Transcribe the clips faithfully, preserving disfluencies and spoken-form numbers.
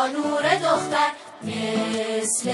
با نور دختر مثل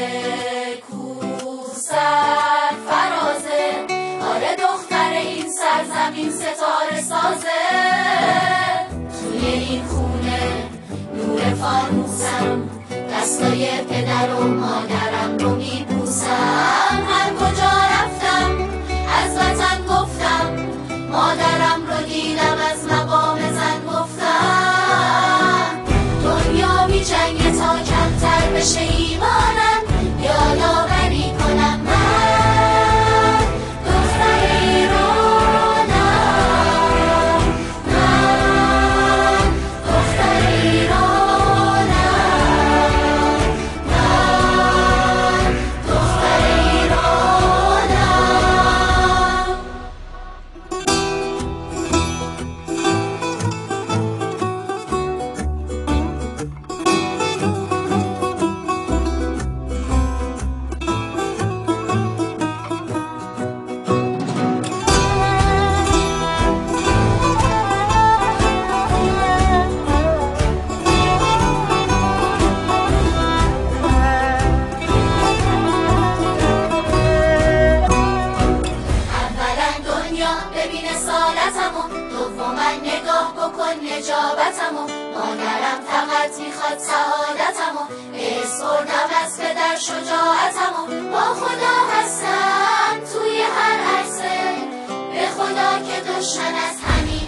کوسر فرازه. آره دختر این سرزمین ستاره سازه. توی این خونه نور فانوسم، دستای پدر و مادرم رو میبوسم. هر کجا رفتم از وطن گفتم، مادرم رو دیدم از مقام زن گفتم. دنیا بی جنگ تا کمتر بشه ایمانم، یادآوری کنم من دختر ایرانم. من دختر ایرانم. من دختر ایرانم. ببین سالتمو، دوما نگاه بکن نجابتمو. مادرم فقط میخواد سعادتمو، اسپردم از پدر شجاعتمو. با خدا هستم توی هر عرصه، به خدا که دشمن از همین